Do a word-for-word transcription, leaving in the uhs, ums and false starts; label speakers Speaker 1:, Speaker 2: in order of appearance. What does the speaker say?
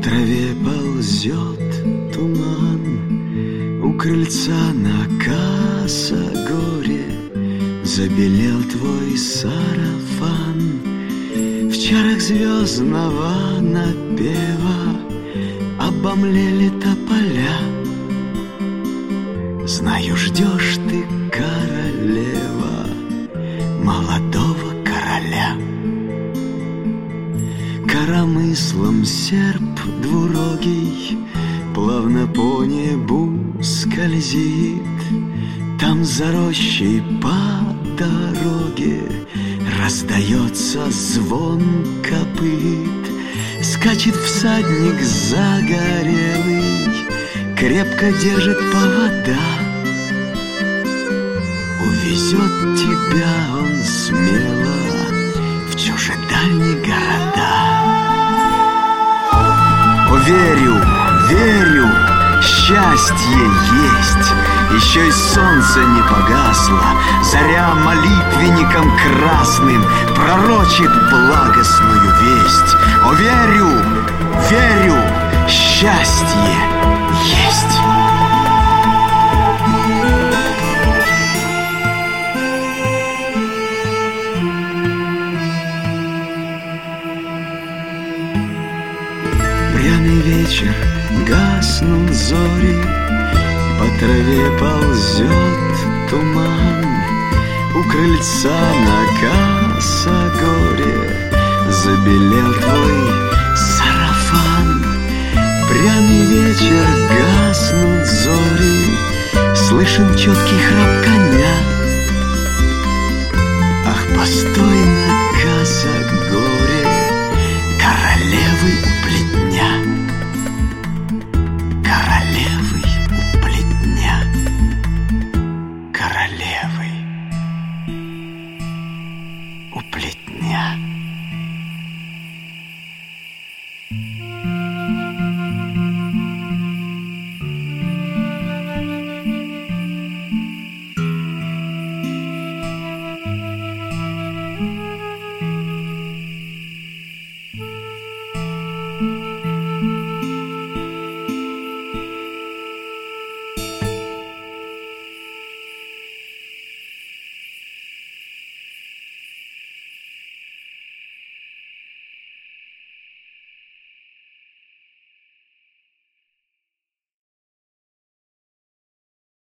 Speaker 1: траве ползет туман, у крыльца на косогоре забелел твой сарафан. В чарах звездного напева обомлели тополя. Знаю, ждешь ты, королева, молодого короля. Коромыслом серп двурогий плавно по небу скользит. Там за рощей по дороге раздается звон копыт. Скачет всадник загорелый, крепко держит повода. Увезет тебя он смело в чужедальние города. О, верю, верю, счастье есть. Еще и солнце не погасло, заря молитвенником красным пророчит благостную весть. О, верю, верю, счастье есть. Пряный вечер, гаснут зори, по траве ползет туман. У крыльца на косогоре забелел твой сарафан. Пряный вечер, гаснут зори, слышен четкий храп коня. Ах, постой на косогоре, королевы у плетня. Королевы у плетня. Королевы у плетня.